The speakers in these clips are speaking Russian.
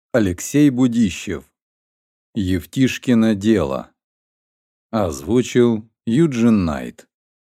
Алексей Будищев. Евтишкино дело. Озвучил Юджин Найт.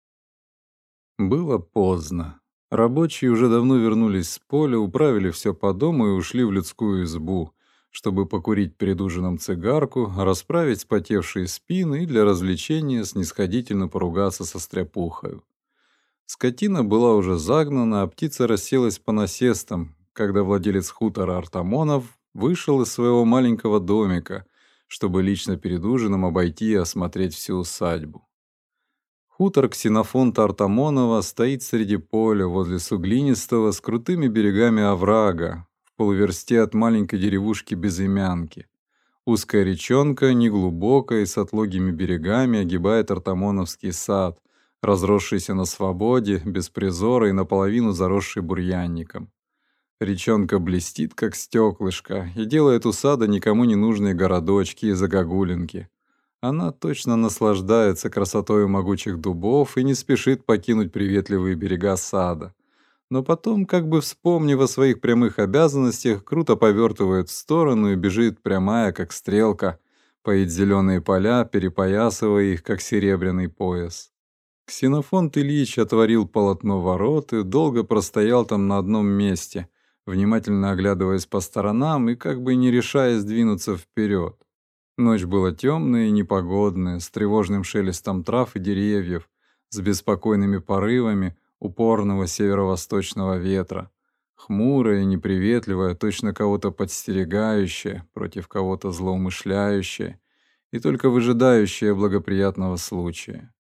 Было поздно. Рабочие уже давно вернулись с поля, управили все по дому и ушли в людскую избу, чтобы покурить перед ужином цигарку, расправить спотевшие спины и для развлечения снисходительно поругаться со стряпухою. Скотина была уже загнана, а птица расселась по насестам, когда владелец хутора Артамонов вышел из своего маленького домика, чтобы лично перед ужином обойти и осмотреть всю усадьбу. Хутор Ксенофонта Артамонова стоит среди поля возле суглинистого с крутыми берегами оврага, в полуверсте от маленькой деревушки Безымянки. Узкая речонка, неглубокая и с отлогими берегами, огибает Артамоновский сад, разросшийся на свободе, без призора и наполовину заросший бурьянником. Речонка блестит, как стеклышко, и делает у сада никому не нужные городочки и загогулинки. Она точно наслаждается красотой могучих дубов и не спешит покинуть приветливые берега сада. Но потом, как бы вспомнив о своих прямых обязанностях, круто повертывает в сторону и бежит прямая, как стрелка, поит зеленые поля, перепоясывая их, как серебряный пояс. Ксенофонт Ильич отворил полотно ворот и долго простоял там на одном месте, внимательно оглядываясь по сторонам и как бы не решаясь двинуться вперед. Ночь была темная и непогодная, с тревожным шелестом трав и деревьев, с беспокойными порывами упорного северо-восточного ветра, хмурая и неприветливая, точно кого-то подстерегающая, против кого-то злоумышляющая и только выжидающая благоприятного случая.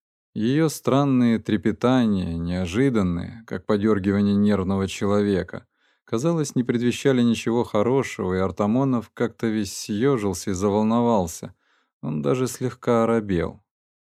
Ее странные трепетания, неожиданные, как подергивание нервного человека, казалось, не предвещали ничего хорошего, и Артамонов как-то весь съежился и заволновался. Он даже слегка оробел.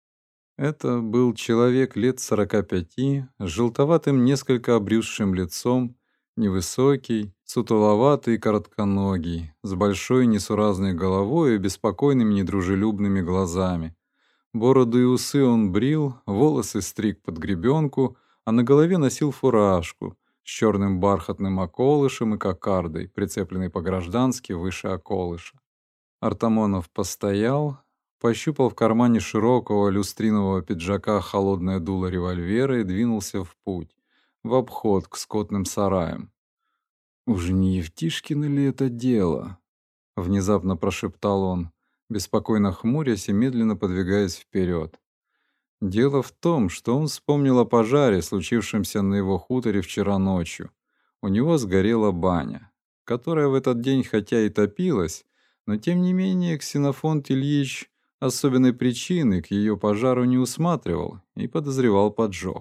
Это был человек лет 45, с желтоватым, несколько обрюзшим лицом, невысокий, сутуловатый и коротконогий, с большой несуразной головой и беспокойными недружелюбными глазами. Бороду и усы он брил, волосы стриг под гребенку, а на голове носил фуражку с черным бархатным околышем и кокардой, прицепленной по-граждански выше околыша. Артамонов постоял, пощупал в кармане широкого люстринового пиджака холодное дуло револьвера и двинулся в путь, в обход к скотным сараям. «Уж не Евтишкино ли это дело?» — внезапно прошептал он, беспокойно хмурясь и медленно подвигаясь вперед. Дело в том, что он вспомнил о пожаре, случившемся на его хуторе вчера ночью. У него сгорела баня, которая в этот день хотя и топилась, но тем не менее Ксенофонт Ильич особенной причины к ее пожару не усматривал и подозревал поджог.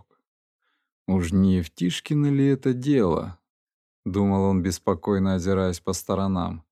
«Уж не Евтишкино ли это дело?» — думал он, беспокойно озираясь по сторонам.